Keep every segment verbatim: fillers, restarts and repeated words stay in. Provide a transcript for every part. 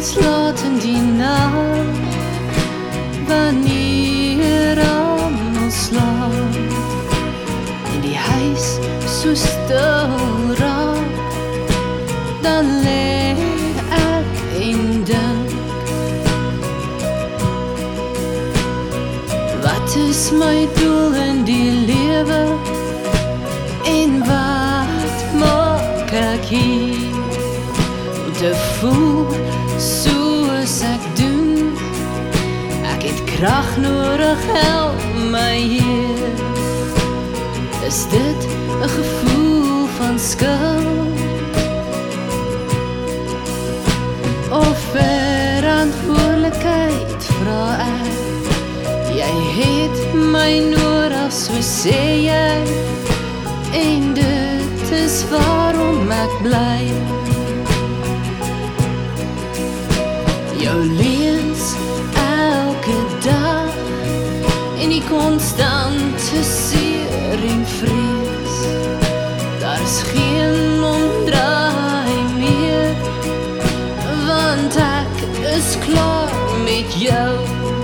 eens laat in die nacht, wanneer almal slaap en die huis so stil raak, dan lê ek en dink, wat is my doel in die lewe en wat maak ek hier, om te voel soos ek doen, ek het krag nodig, help my Heer. Is dit 'n gevoel van skuld of verantwoordelikheid, vra ek? Jy het my nodig, so sê jy, en dit is waarom ek bly. Jou leuns elke dag en die konstante seer en vrees, daar is geen omdraai meer, want ek is klaar met jou.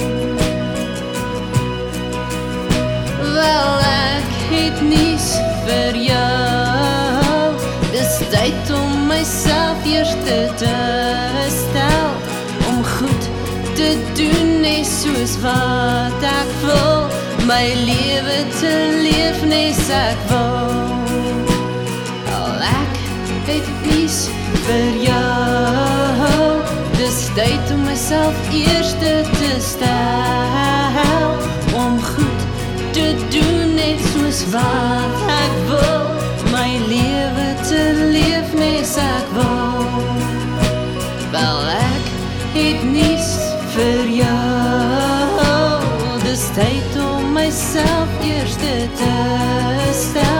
Wel, ek het nuus vir jou, dis tyd om myself eers te stel, om goed te doen net soos wat ek wil, my lewe te leef net ek wil. Al ek het nuus vir jou, dis tyd om myself eers te stel, om goed te doen net soos wat ek wil, my lewe te leef net ek wil. Wel, ek het nuus vir jou, dis tyd om myself eers te stel,